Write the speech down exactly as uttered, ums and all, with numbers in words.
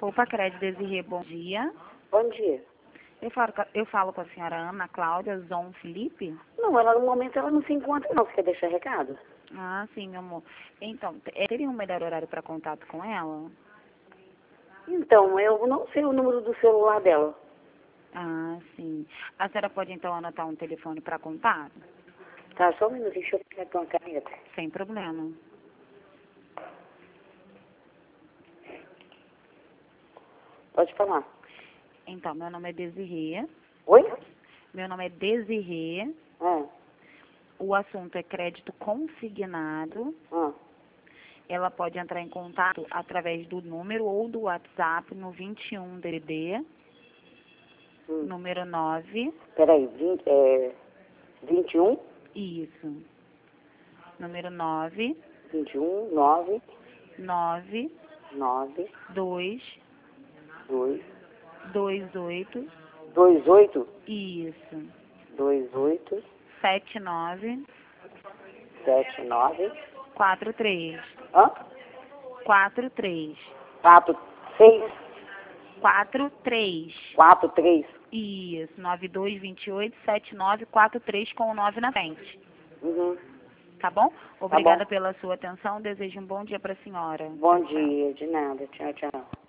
Poupa Crédito Desirê, bom dia. Bom dia. Eu falo, com a- eu falo com a senhora Ana Cláudia Zon Felipe? Não, ela no momento ela não se encontra não. Você quer deixar recado? Ah, sim, meu amor. Então, te- eh, teria um melhor horário para contato com ela? Então, eu não sei o número do celular dela. Ah, sim. A senhora pode então anotar um telefone para contato? Tá, só um minutinho, deixa eu pegar aqui uma caneta. Sem problema. Pode falar. Então, meu nome é Desirê. Oi? Meu nome é Desirê. Ah, O assunto é crédito consignado. ah. Ela pode entrar em contato através do número ou do WhatsApp no vinte e um D D D, Hum. número nove. Peraí, vinte, é, vinte e um, Isso. Número nove, vinte e um, nove, nove, nove, dois, dois, dois, oito. dois, oito, Isso. dois, oito, Sete, nove, sete, nove, quatro, três. hã? Quatro, três. Quatro, seis, Quatro, três. quatro, três. Isso. Nove, dois, vinte e oito, sete, nove, quatro, três com o nove na frente. Uhum. Tá bom? Obrigada bom. pela sua atenção. Desejo um bom dia para a senhora. Bom Tchau, tchau. dia, de nada. Tchau, tchau.